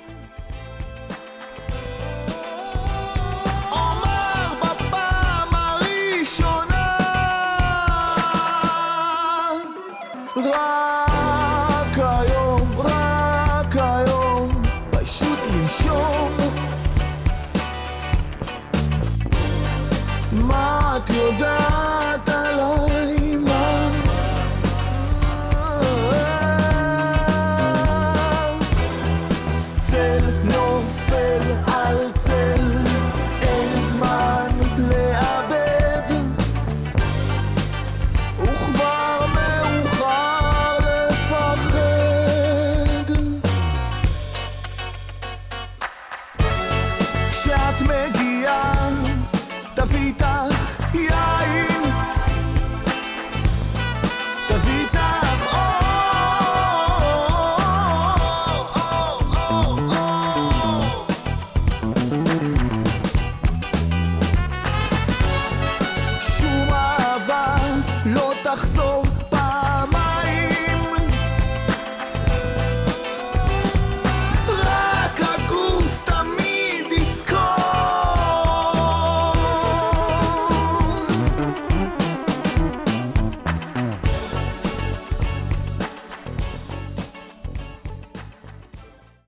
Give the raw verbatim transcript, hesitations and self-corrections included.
אומר בפעם הראשונה, רק היום, רק היום, פשוט לנשום. מה את יודעת עליי, מה? צל תנור